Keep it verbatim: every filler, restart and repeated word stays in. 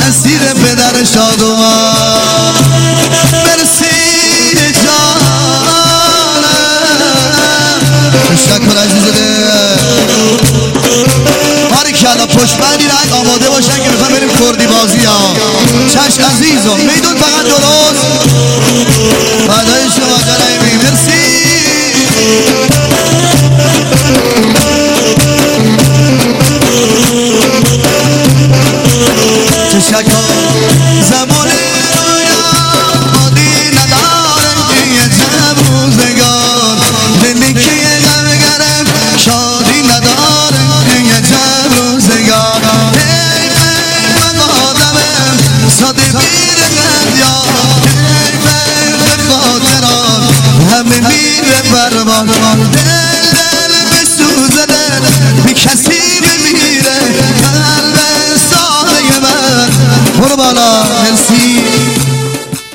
اسیر پدر شادوان. مرسی جانم تشکر عزیز دل. باری کلا پشت بندی رنگ آماده باشن که میخوام بریم کردی بازی ها. چشم عزیزم میدون فقط درست فدای شما جنایمی. مرسی تشکر. زمان رویا مادی ندارم که یه جب روزگار دلی که یه غم گرم شادی ندارم که یه جب روزگار. ای من آدمم ساده میره قدیار. ای من خاطران همه میره بربان. دل دل بسوزه دل بی کسی بمیره قلب ساده من. برو بالا. مرسی